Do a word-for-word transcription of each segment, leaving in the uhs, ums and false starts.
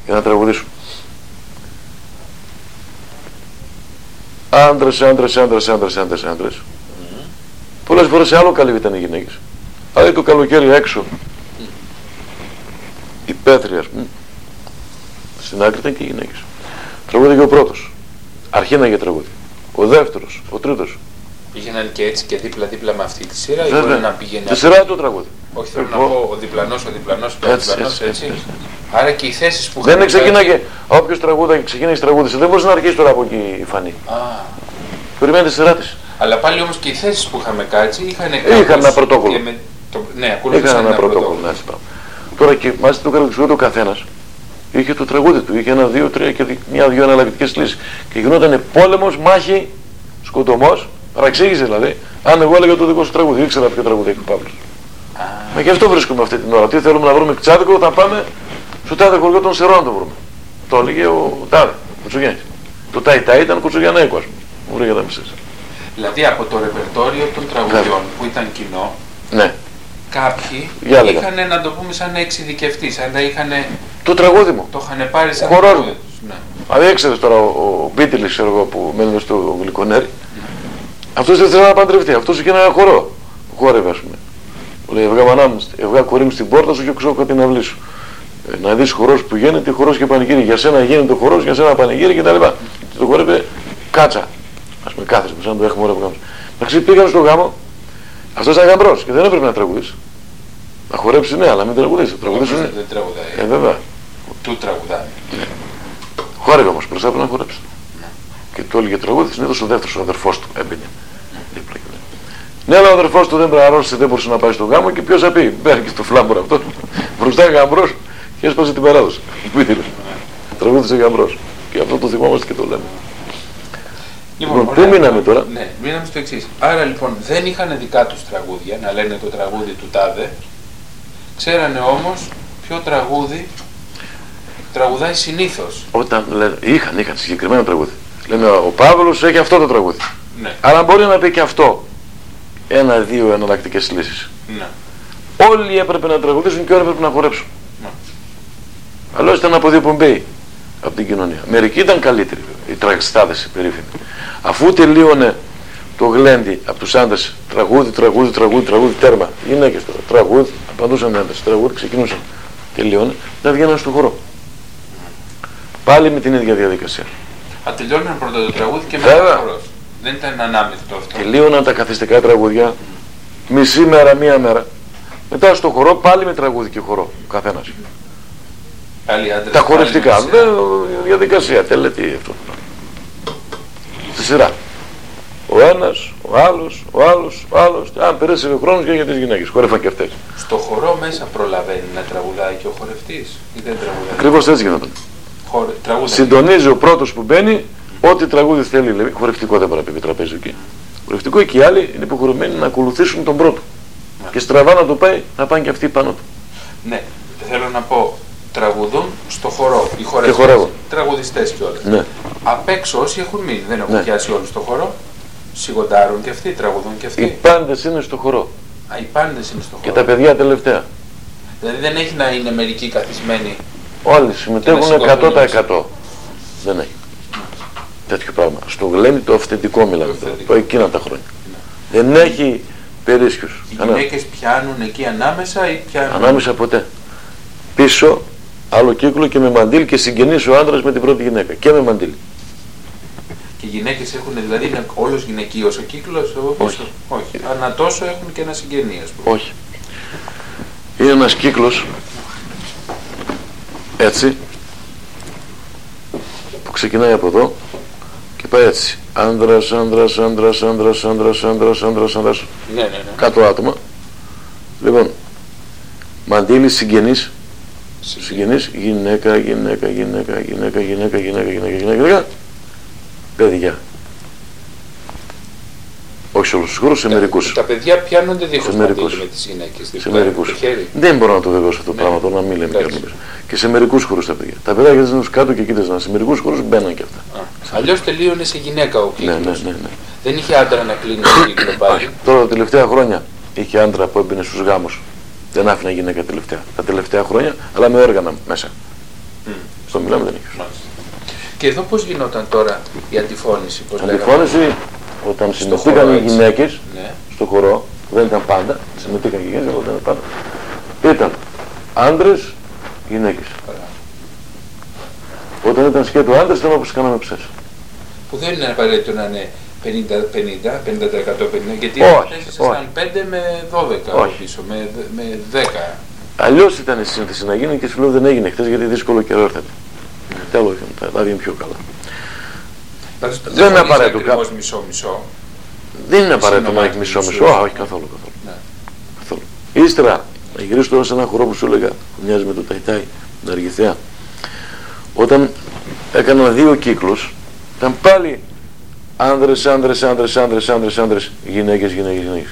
για να τραγουδήσουν. Άντρες, άντρες, άντρες, άντρες, άντρες, άντρες. Mm-hmm. Πολλές φορές σε άλλο καλύβι ήταν οι γυναίκες. Αλλά το καλοκαίρι έξω, mm. η πέθρια, ας πούμε, στην άκρη ήταν και οι γυναίκες. Τραγούδι και ο πρώτος. Αρχίναγε τραγούδι. Ο δεύτερος, ο τρίτος. Πήγαιναν και έτσι και δίπλα-δίπλα με αυτή τη σειρά, ή μπορεί να πήγαινε. Τη σειρά το τραγούδι. Όχι, θέλω να πω ο διπλανός, ο διπλανός, ο διπλανός, έτσι. έτσι. Άρα και οι θέσεις που δεν ξεκίναγε. Όποιος τραγούδα ξεκίνησε τραγούδισε, δεν μπορούσε να αρχίσει τώρα από εκεί η Φανή. Α. Περιμένει τη σειρά της. Αλλά πάλι όμως και οι θέσεις που είχαμε κάτσει είχαν είχαν ένα πρωτόκολλο. Με... Το... Ναι, είχαν ένα, ένα πρωτόκολλο. Ναι, τώρα και μάλιστα το καρδιξιό ο καθένας είχε το τραγούδι του. Είχε ένα, δύο, τρία και μια-δύο αναλλακτικές λύσεις. Και γινόταν πόλεμος, μάχη, σκοτωμός, παραξήγηση δηλαδή. Αν εγώ έλεγα το δικό σου τραγούδι, ήξερα ποιο τραγούδι έχει ο Παύλος. Μα γι' αυτό βρίσκουμε αυτή την ώρα. Τι θέλουμε να βρούμε Ξάδικο, θα πάμε στο τάδε χωριό των Σερών να το βρούμε. Το έλεγε ο τάδε, ο Κουτσουγιάννης. Το Ταϊτά ήταν Κουτσουγιαννέικο, ας πούμε. Μου λέγε τα μισές. Δηλαδή από το ρεπερτόριο των τραγουδιών που ήταν κοινό, ναι. κάποιοι είχαν να το πούμε σαν εξειδικευτεί, σαν να είχαν. Το τραγούδι μου. Το είχαν πάρει σαν τραγούδι μου. Ναι. Δηλαδή έξερες τώρα ο, ο Μπίτιλης, ξέρω εγώ, που μένει στο Γλυκονέρι. Ναι. Αυτός δεν θέλει να παντρευτεί. Αυτός είχε ένα χορό που χόρευε, ας πούμε. Λέει, έβγα μανά μου, έβγα κορί μου στην πόρτα σου και ξέρω την αυλή σου. Ε, να δεις χορός που γίνεται, χορός και πανηγύρι. Για σένα γίνεται ο χορός, για σένα πανηγύρι κτλ. Και το χορεύε κάτσα. Ας πούμε κάθεσαι, σαν το έχουμε ώρα που κάνουμε. Εντάξει, πήγαμε στο γάμο, αυτός ήταν γαμπρός και δεν έπρεπε να τραγουδήσει. Να χορέψει ναι, αλλά μην τραγουδήσει. Τραγουδήσει ναι. Δεν τραγουδάει. Ε, βέβαια. Του τραγουδάει. Ναι. Χόρευε όμως, μπροστά του να χορέψει. Ναι. Και του έλεγε τραγούδι, συνήθως ο δεύτερος, ο αδερφός του έμπαινε. Δίπλα και ναι, αλλά ο αδερφός του δεν αρρώστησε, δεν μπορούσε να πάει στο γάμο και ποιος θα πει. Μπαίνει και στο φλάμπορο αυτό, μπροστά γαμπρός και έσπασε την παράδοση. Τραγούδισε γαμπρός. Και αυτό το θυμόμαστε και το λέμε. Λοιπόν, λοιπόν, πού μείναμε τώρα? Ναι, μείναμε στο εξής. Άρα λοιπόν δεν είχαν δικά τους τραγούδια, να λένε το τραγούδι του τάδε. Ξέρανε όμως ποιο τραγούδι τραγουδάει συνήθως. Όταν λένε, είχαν, είχαν συγκεκριμένο τραγούδι. Λένε ο Παύλος έχει αυτό το τραγούδι. Ναι. Αλλά μπορεί να πει και αυτό. Ένα-δύο εναλλακτικές λύσεις. Ναι. Όλοι έπρεπε να τραγουδήσουν και όλοι έπρεπε να χορέψουν. Ναι. Αλλιώς ήταν από διοπομπέοι από την κοινωνία. Μερικοί ήταν καλύτεροι, οι τραγιστάδες οι περίφημοι. Αφού τελείωνε το γλέντι από τους άντρες, τραγούδι, τραγούδι, τραγούδι, τραγούδι, τέρμα. Οι γυναίκες τώρα, τραγούδι, απαντούσαν οι άντρες, τραγούδι, ξεκινούσαν. Τελείωνε, δεν βγαίναν στο χορό. Πάλι με την ίδια διαδικασία. Α, τελειώναν πρώτα το τραγούδι και μετά το χορός. Δεν ήταν ανάμεικτο αυτό. Τελείωναν τα καθιστικά τραγούδια, μισή μέρα, μία μέρα. Μετά στο χορό πάλι με τραγούδι και χορό, ο καθένας. Άντρες, τα χορευτικά, δεν, διαδικασία, τελετή αυτό. Στη σειρά. Ο ένας, ο άλλος, ο άλλος, ο άλλος, αν περάσει ο χρόνος και για τις γυναίκες, χορεύαν και αυτές. Στο χορό μέσα προλαβαίνει να τραγουδάει και ο χορευτής ή δεν τραγουδάει? Ακριβώς έτσι γινόταν. Χορε... Συντονίζει ο πρώτος που μπαίνει, ό,τι τραγούδι θέλει, λέει, χορευτικό δεν πρέπει να πει τραπέζι εκεί. Χορευτικό και οι άλλοι είναι υποχρεωμένοι να ακολουθήσουν τον πρώτο. Ναι. Και στραβά να το πάει, να πάνε και αυτοί πάνω του. Ναι, θέλω να πω, τραγουδούν στο χορό, οι χορευτές, τραγουδιστές κιόλας. Ναι. Απ' έξω όσοι έχουν μείνει, δεν έχουν ναι. πιάσει όλους στο χορό, σιγοντάρουν και αυτοί, τραγουδούν και αυτοί. Οι πάντες είναι στο χορό. Α, οι πάντες είναι στο χορό. Και τα παιδιά τελευταία. Δηλαδή δεν έχει να είναι μερικοί καθισμένοι. Όλοι συμμετέχουν εκατό τοις εκατό. Δεν έχει. Mm. Τέτοιο πράγμα. Στο γλέντι το αυθεντικό μιλάμε τώρα. Το εκείνα τα χρόνια. Mm. Δεν έχει περίσσιους. Οι γυναίκες πιάνουν εκεί ανάμεσα ή πιάνουν... Ανάμεσα ποτέ. Πίσω, άλλο κύκλο και με μαντήλ και συγγενής ο άντρας με την πρώτη γυναίκα. Και με μαντήλ. Και οι γυναίκες έχουν, δηλαδή είναι όλος γυναικείος ο κύκλος? Όχι. Όχι. Ανά τόσο έχουν και ένα συγγενή, ας πούμε. Όχι. Είναι ένας κύκλος έτσι που ξεκινάει από εδώ και πάει έτσι. Άντρας, άντρας, άντρας, άντρας, άντρας, άντρας, άντρας, άντρας. Ναι, ναι, ναι. Κάτω άτομα. Λοιπόν, μαντήλι συγγενής. Συγγενής, γυναίκα, γυναίκα, γυναίκα, γυναίκα, γυναίκα, γυναίκα, γυναίκα, γυναίκα, παιδιά. Όχι σε όλους τους χώρους, σε μερικούς. Τα παιδιά πιάνονται δίχως μαντήλι με τις γυναίκες. Σε μερικούς. Δεν μπορώ να το βεβαιώσω αυτό το πράγμα, τώρα να μην λέμε και και σε μερικούς χώρους τα παιδιά. Τα παιδιά γιατί είναι κάτω και κοίταζαν. Σε μερικούς χώρους μπαίναν και αυτά. Αλλιώς τελείωνε σε γυναίκα ο κύκλος. Ναι, ναι, ναι, ναι. Δεν είχε άντρα να κλείνει το κύκλο πάλι. Τώρα τα τελευταία χρόνια είχε άντρα που έμπαινε στους γάμους. Δεν άφηνα γυναίκα τελευταία. Τα τελευταία χρόνια, αλλά με όργανα μέσα. Mm. Στο μιλάμε δεν είχε. Και εδώ πώς γινόταν τώρα η αντιφώνηση? Πώς αντιφώνηση λέγαμε, όταν συμμετείχαν οι γυναίκες, ναι, στο χορό, που δεν ήταν πάντα, συμμετείχαν οι γυναίκες, δεν ήταν πάντα, ήταν άντρες, γυναίκες. Όταν ήταν σκέτο άντρες, ήταν όπως κάναμε ψες. Που δεν είναι απαραίτητο να είναι πενήντα πενήντα, πενήντα τοις εκατό πενήντα, γιατί ήσασταν πέντε με δώδεκα πίσω, με, με δέκα. Αλλιώς ήταν η σύνθεση να γίνει και σου λέω δεν έγινε χθες γιατί δύσκολο καιρό έρθατε. Mm. Τέλος, θα, θα βγει πιο καλά. Πάντως, δεν είναι απαραίτητο ακριβώς μισό-μισό. Δεν είναι απαραίτητο να έχει μισό-μισό, όχι καθόλου. καθόλου. Ναι. καθόλου. Ύστερα, να γυρίσω τώρα σε ένα χορό που σου έλεγα, που μοιάζει με το Ταϊτάι, την Αργηθέα. Όταν έκανα δύο κύκλους, ήταν πάλι άνδρες, άνδρες, άνδρες, άνδρες, άνδρες, άνδρες, γυναίκες, γυναίκες, γυναίκες.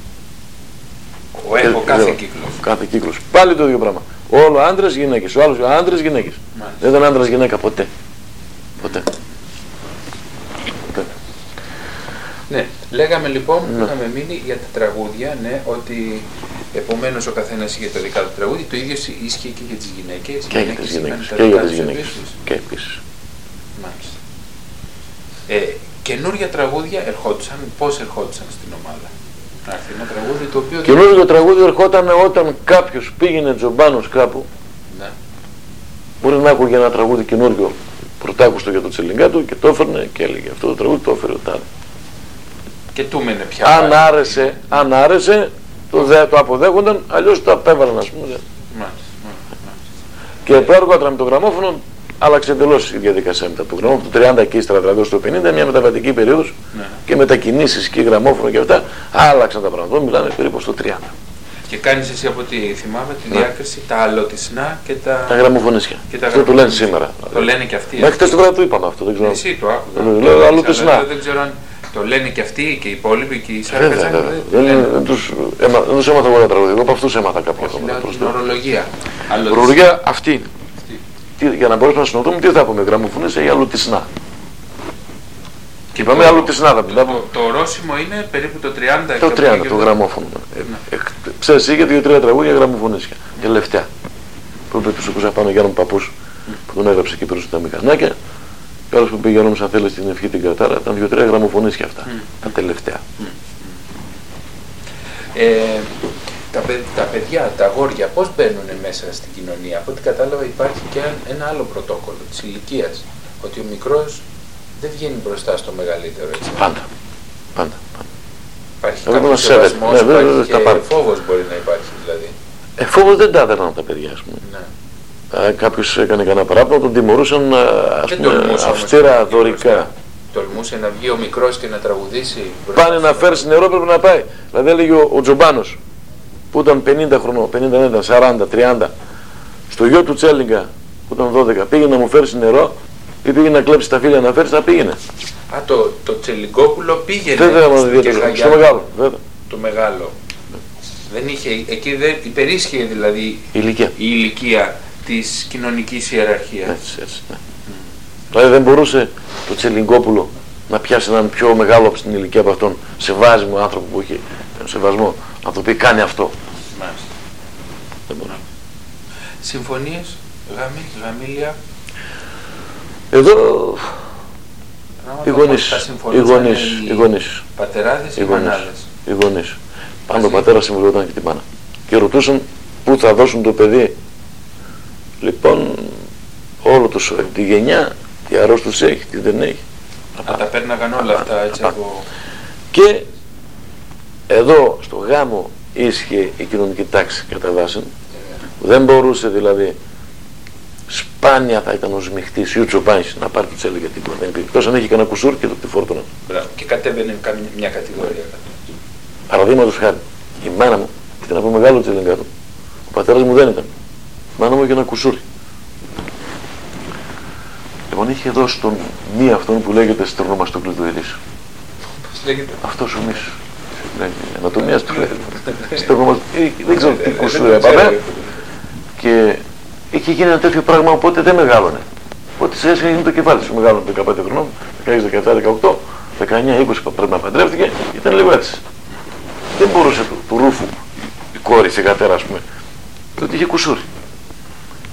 Ο έχω κάθε κύκλος. Κάθε κύκλος. Πάλι το ίδιο πράγμα. Όλο άντρες, γυναίκες. Ο άλλος άντρες, γυναίκες. Δεν ήταν άντρας, γυναίκα ποτέ. Ποτέ. ποτέ. Ναι, λέγαμε λοιπόν, ναι. είχαμε μείνει για τα τραγούδια, ναι, ότι επομένως ο καθένας είχε το δικά του τραγούδι, το ίδιο ίσχυε και για τις γυναίκες. Και για τις γυναίκες. Και για τις γυναίκες. Και επίσης. Μάλιστα. Ε, καινούργια τραγούδια ερχόντουσαν, πώς ερχόντουσαν στην ομάδα? Να έρθει ένα τραγούδι το οποίο... Καινούργιο τραγούδι ερχόταν όταν κάποιος πήγαινε τζομπάνος κάπου. Ναι. Μπορεί να άκουγε ένα τραγούδι καινούργιο, πρωτάκουστο για το τσελιγκά του και το έφερνε και έλεγε αυτό το τραγούδι το έφερε ο τάδε. Και του μένε πια. Αν άρεσε, αν άρεσε το, δε, το αποδέχονταν, αλλιώς το απέβαλαν, ας πούμε. Μάλιστα, μάλιστα. Και το αργότερα με το γραμμόφωνο άλλαξε εντελώς η διαδικασία μετά. Το γραμμόφωνο του τριάντα και ύστερα δηλαδή στο πενήντα, μια μεταβατική περίοδος, ναι. Και μετακινήσεις και γραμμόφωνο και αυτά, άλλαξαν τα πράγματα. Μιλάμε περίπου στο τριάντα. Και κάνεις εσύ από ό,τι θυμάμαι τη ναι. διάκριση τα αλλοτισνά και τα, τα γραμμοφωνίσια. Και τα αυτό το λένε σήμερα. Το λένε και αυτοί. Μέχρι χτες το βράδυ το είπαμε αυτό. Δεν ξέρω. Εσύ το άκουγα. Δεν ξέρω αν το λένε και αυτοί και οι υπόλοιποι και οι Σάρκατζάκοι. Δεν τους έμαθα εγώ τα τραγούδια. Εγώ από αυτούς έμαθα κάποια πράγματα. Την ορολογία. Η ορολογία αυτή είναι. Τι, για να μπορέσουμε να συνοδούμε, τι θα πούμε, γραμμοφωνίσια ή αλλοτισνά. Και είπαμε αλλοτισνά θα πούμε. Το, το ορόσημο είναι περίπου το τριάντα. Το τριάντα, το γραμμόφωνο. Ξέρεις, είχε δύο-τρία τραγούδια γραμμοφωνίσια. Τελευταία. Που είπε τους ακούς πάνω Γιάννου Παππούς που τον έγραψε εκεί πέρα στα μηχανάκια. Και άλλος που πήγε νόμος αν θέλει στην ευχή την κρατάρα, ήταν δύο-τρία γραμμοφωνίσια αυτά. Mm. Τα τελευταία. Mm. Ε, τα, τα παιδιά, τα αγόρια, πώς μπαίνουν μέσα στην κοινωνία? Από ό,τι κατάλαβα υπάρχει και ένα άλλο πρωτόκολλο της ηλικίας. Ότι ο μικρός δεν βγαίνει μπροστά στο μεγαλύτερο. Έτσι. Πάντα. Πάντα. πάντα. Υπάρχει κάποιος σεβασμός, ναι, υπάρχει και τα φόβος μπορεί να υπάρχει δηλαδή. Ε, φόβος δεν τα έδερναν τα παιδιά, ας πούμε. Ναι. Ε, κάποιος έκανε κανένα παράπονο, τον τιμωρούσαν ας πούμε, αυστηρά, δωρικά. Τολμούσε να βγει ο μικρός και να τραγουδήσει. Πάνε να φέρεις νερό, πρέπει να πάει. Δηλαδή έλεγε ο, ο Τζομπάνος που ήταν πενήντα χρονών, πενήντα, σαράντα, τριάντα, στο γιο του Τσέλιγκα που ήταν δώδεκα, πήγαινε να μου φέρεις νερό ή πήγαινε να κλέψει τα φύλλα να φέρεις, θα πήγαινε. Α, το, το Τσελιγκόπουλο πήγαινε βέβαια, στο μεγάλο. Βέβαια. Το μεγάλο. Δεν είχε, εκεί δεν υπερίσχυε δηλαδή η ηλικία, η ηλικία της κοινωνικής ιεραρχίας. Έτσι, έτσι, ναι. Mm. Δηλαδή δεν μπορούσε το Τσελιγκόπουλο να πιάσει έναν πιο μεγάλο από την ηλικία από αυτόν, σεβάσιμο άνθρωπο που είχε σεβασμό, να το πει κάνει αυτό. Μάλιστα. Δεν μπορεί. Συμφωνίες, γάμι, γαμήλια. Εδώ οι γονείς, οι γονείς, οι γονείς, πατεράδες ή μανάδες. Οι γονείς. Πάντα ο πατέρας συμβουλευόταν και την μάνα. Και ρωτούσαν πού θα δώσουν το παιδί. Λοιπόν, όλο τους, τη γενιά, τι αρρώστους έχει, τι δεν έχει. Να τα παίρναγαν όλα αυτά έτσι από... Και εδώ στο γάμο ίσχυε η κοινωνική τάξη κατά βάση. Δεν μπορούσε δηλαδή, σπάνια θα ήταν ο Σμιχτής ή ο Τσοπάνης να πάρει το τσέλι για τίποτα. Δεν υπήρχε. Εκτός αν έχει κανένα κουσούρ και το τη φόρτωνα. Και κατέβαινε μια κατηγορία. Παραδείγματος χάρη, η μάνα μου ήταν από μεγάλο τσελιγκάτο. Ο πατέρας μου δεν ήταν. Η μάνα μου είχε ένα κουσούρι. Λοιπόν, είχε δώσει τον μη αυτόν που λέγεται στερνομαστοκλειδοειδής. Πώς λέγεται? Αυτός ο μης. Ανατομίας του λέγεται. Στερνομαστοκλειδοειδής. Δεν ξέρω τι κουσούρι έπαμε. Και είχε γίνει ένα τέτοιο πράγμα, οπότε δεν μεγάλωνε. Οπότε σε έσχε γίνει το κεφάλι σου, μεγάλωνε δεκαπέντε χρονών, δεκαέξι, δεκαεπτά, δεκαοκτώ, δεκαεννιά, είκοσι πρέπει να παντρεύτηκε, ήταν λίγο έτσι. Δεν μπορούσε του, του ρούφου η κόρη σε κατέρα, ας πούμε, διότι είχε κουσούρι.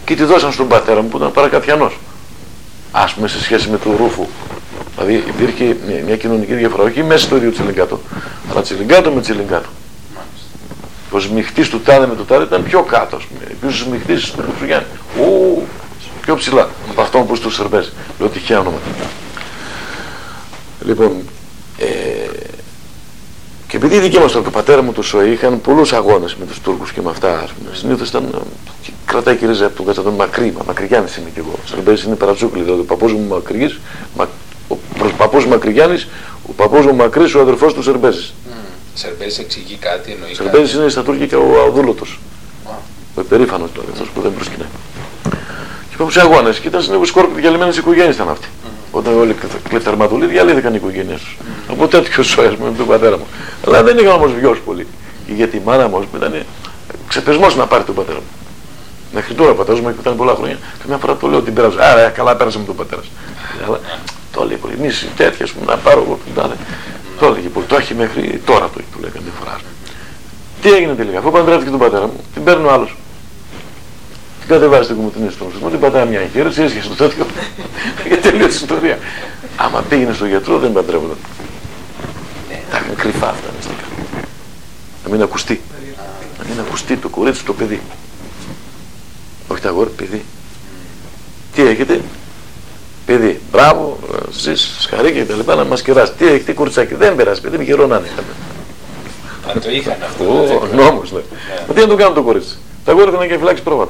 και τη δώσαν στον πατέρα μου που ήταν παρακαθιανός. Ας πούμε σε σχέση με τον Ρούφου. Δηλαδή υπήρχε μια, μια κοινωνική διαφορά, όχι μέσα στο ίδιο Τσιλιγκάτο, αλλά Τσιλιγκάτο με Τσιλιγκάτο. Ο σμιχτής του τάδε με το τάδε ήταν πιο κάτω, ας πούμε. Επίσης ο σμιχτής του Γιάννη, ου, πιο ψηλά από αυτόν που στους Σερβέζοι. Λέω τυχαία ονόματα. Λοιπόν, ε, και επειδή οι δικοί μας, το πατέρα μου, το ΣΟΕ, είχαν πολλούς αγώνες με τους Τούρκους και με αυτά, ας πούμε. Συνήθως ήταν, κρατάει και ρίζα από τον Κατσαντών μακρύ, μα Μακρυγιάννης είμαι κι εγώ. Σερβέζης είναι παρατσούκλι, δηλαδή ο παππούς μου Μακρυγής, μα, ο παππούς μου Μακρυγιάννης, ο παππούς μου Μακρύς, ο αδερφός του Σερβέζης. Σερβέζης εξηγεί κάτι, εννοεί κάτι. Σερβέζης είναι στα τουρκικά ο αδούλωτος. Wow. Ο υπερήφανος τώρα, αυτός που δεν προσκυνάει. Και είπαμε σε αγώνες και ήταν συνήθως σκόρποι διαλυμένες οικογένειες ήταν αυτοί. Mm-hmm. Όταν όλοι κλεφτερματολοί διαλύθηκαν οι οικογένειες τους. Mm-hmm. Από τέτοιο σώες με τον πατέρα μου. Αλλά δεν είχαν όμως βιώσει πολύ. Και γιατί η μάνα μου ήταν ξεπεσμός να πάρει τον πατέρα μου. Μέχρι τώρα ο πατέρας μου ήταν πολλά χρόνια. Καμιά φορά το λέω ότι πέρασε. Άρα καλά πέρασε με τον πατέρα. Αλλά το λέει πολύ. Εμείς τέτοια να πάρω εγώ τον τάδε. Το έλεγε πολύ, το έχει μέχρι τώρα το, το λέγανε φορά. Τι έγινε τελικά, αφού παντρεύτηκε τον πατέρα μου, την παίρνει ο άλλος. Την κατεβάζει την κουμουτινή στον σωσμό, την πατάει μια εγχείρηση, έσχεσε το τέτοιο και τελείωσε η ιστορία. Άμα πήγαινε στον γιατρό δεν παντρεύονταν. Τα έχουν κρυφά αυτά μυστικά. Να μην ακουστεί. Να μην ακουστεί το κορίτσι το παιδί. Όχι τα αγόρια, παιδί. Τι έχετε? Παιδί, μπράβο, ζεις, σχαρίκια και τα λοιπά, να μας κεράσει. Τι έχετε κοριτσάκι, δεν περάσει, παιδί, μη καιρό να είναι. Αν το είχαν αυτό. Ο νόμος, ναι. Μα τι να το κάνουν το κορίτσι. Τα αγόρια είχαν και φυλάξει πρόβατα.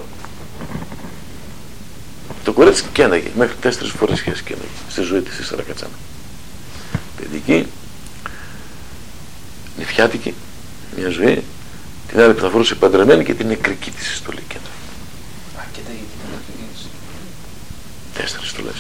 Το κορίτσι καίναγε, μέχρι τέσσερις φορές σχέση καίναγε, στη ζωή της η Σαρακατσάνα. Παιδική, νηφιάτικη, μια ζωή, την άλλη που θα φορούσε παντρεμένη και την νεκρική της στολή κέντρα. Α, και τα γιατί την νεκρική της. Τέσσερις στολές